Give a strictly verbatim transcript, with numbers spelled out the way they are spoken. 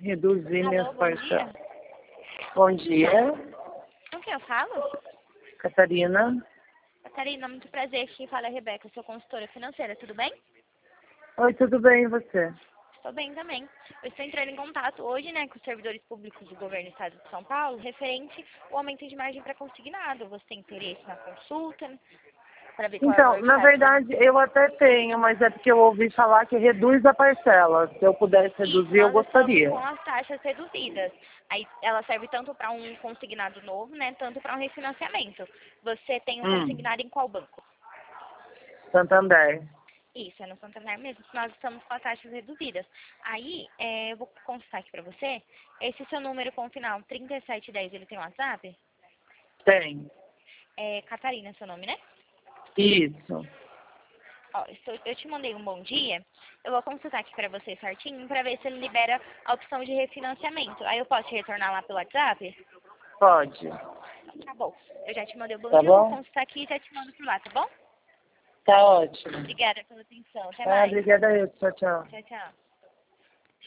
reduzir minhas Alô, bom parcelas. dia. Bom dia, Com quem eu falo? Catarina. Catarina, muito prazer. Quem fala é a Rebeca, sou consultora financeira, tudo bem? Oi, tudo bem e você? Estou bem também. Eu estou entrando em contato hoje, né, com os servidores públicos do governo do estado de São Paulo, referente ao aumento de margem para consignado. Você tem interesse na consulta, para ver qual é o Então, valor que na está achando? verdade, eu até tenho, mas é porque eu ouvi falar que reduz a parcela. Se eu pudesse Isso, reduzir, eu nós estamos gostaria. com as taxas reduzidas. Aí ela serve tanto para um consignado novo, né, tanto para um refinanciamento. Você tem um Hum, consignado em qual banco? Santander. Isso, é no Santander mesmo, que nós estamos com as taxas reduzidas. Aí, é, eu vou consultar aqui para você. Esse seu número com o final trinta e sete dez, ele tem WhatsApp? Tem. É Catarina, seu nome, né? Isso. Ó, estou- eu te mandei um bom dia. Eu vou consultar aqui para você certinho, para ver se ele libera a opção de refinanciamento. Aí eu posso te retornar lá pelo WhatsApp? Pode. Então, tá bom. Eu já te mandei o bom Tá dia, eu vou bom? consultar aqui e já te mando por lá, tá bom? Tá ótimo. Obrigada pela atenção. Até Ah, mais. obrigada eu. Tchau, tchau. Tchau, tchau.